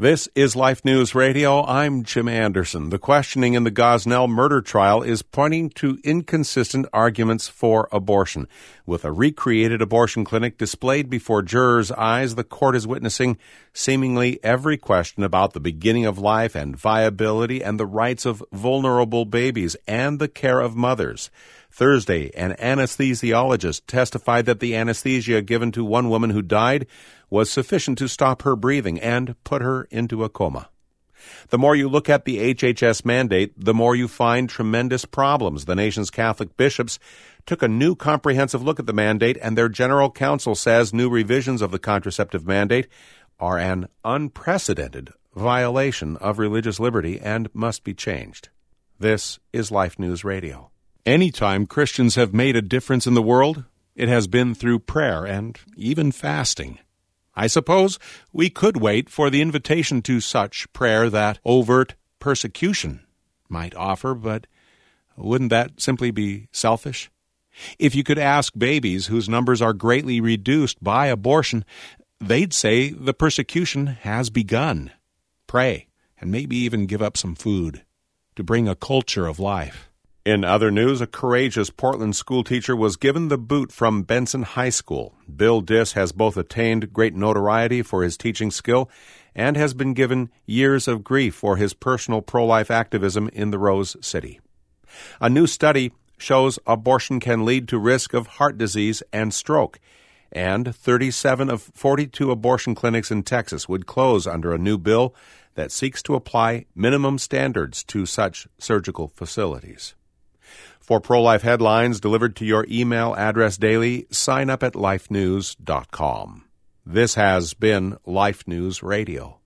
This is Life News Radio. I'm Jim Anderson. The questioning in the Gosnell murder trial is pointing to inconsistent arguments for abortion. With a recreated abortion clinic displayed before jurors' eyes, the court is witnessing seemingly every question about the beginning of life and viability and the rights of vulnerable babies and the care of mothers. Thursday, an anesthesiologist testified that the anesthesia given to one woman who died was sufficient to stop her breathing and put her into a coma. The more you look at the HHS mandate, the more you find tremendous problems. The nation's Catholic bishops took a new comprehensive look at the mandate, and their general council says new revisions of the contraceptive mandate are an unprecedented violation of religious liberty and must be changed. This is Life News Radio. Anytime Christians have made a difference in the world, it has been through prayer and even fasting. I suppose we could wait for the invitation to such prayer that overt persecution might offer, but wouldn't that simply be selfish? If you could ask babies whose numbers are greatly reduced by abortion, they'd say the persecution has begun. Pray, and maybe even give up some food to bring a culture of life. In other news, a courageous Portland schoolteacher was given the boot from Benson High School. Bill Diss has both attained great notoriety for his teaching skill and has been given years of grief for his personal pro-life activism in the Rose City. A new study shows abortion can lead to risk of heart disease and stroke, and 37 of 42 abortion clinics in Texas would close under a new bill that seeks to apply minimum standards to such surgical facilities. For pro-life headlines delivered to your email address daily, sign up at lifenews.com. This has been Life News Radio.